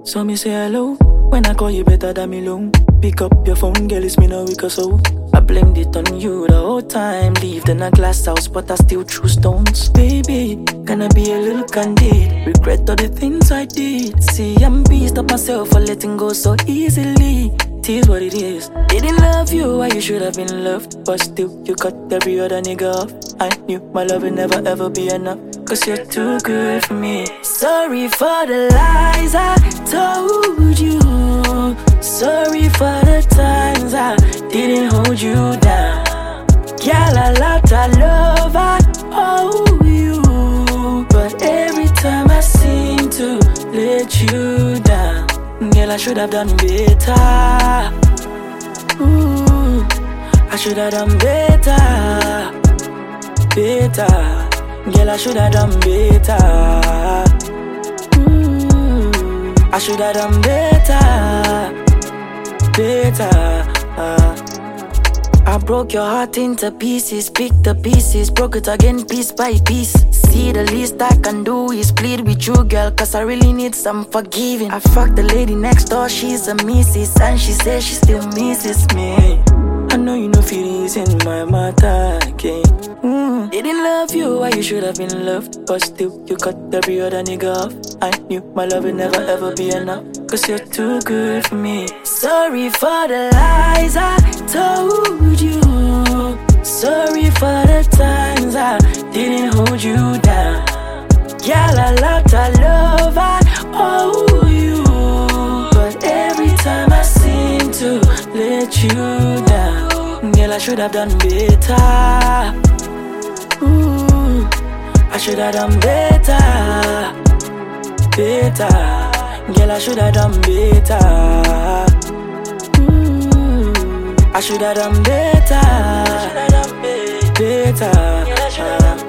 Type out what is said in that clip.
So me say hello. When I call you better than me alone. Pick up your phone, girl, it's me no week or so. I blamed it on you the whole time. Lived in a glass house, but I still threw stones. Baby, can I be a little candid? Regret all the things I did. See, I'm beast up myself for letting go so easily. Tis what it is. Didn't love you, why you should have been loved. But still, you cut every other nigga off. I knew my love would never ever be enough. Cause you're too good for me. Sorry for the lies I told you. Sorry for the times I didn't hold you down. Girl, a lot of love I owe you. But every time I seem to let you down. Girl, I should have done better. Ooh, I should have done better. Better. Girl, I should have done better. Ooh, I should have done better. Better. I broke your heart into pieces, picked the pieces, broke it again piece by piece. See, the least I can do is plead with you, girl, cause I really need some forgiving. I fucked the lady next door, she's a missus, and she says she still misses me. I know you know feelings in my matter again. Didn't love you, why you should have been loved. But still, you cut every other nigga off. I knew my love would never ever be enough. Cause you're too good for me. Sorry for the lies I told you. Sorry for the times I didn't hold you down. Girl, a lot of love I owe you. But every time I seem to let you down. Girl, I should have done better. Ooh, I should have done better. Better. Girl, I should have done better. Ooh, I should have done better. Better.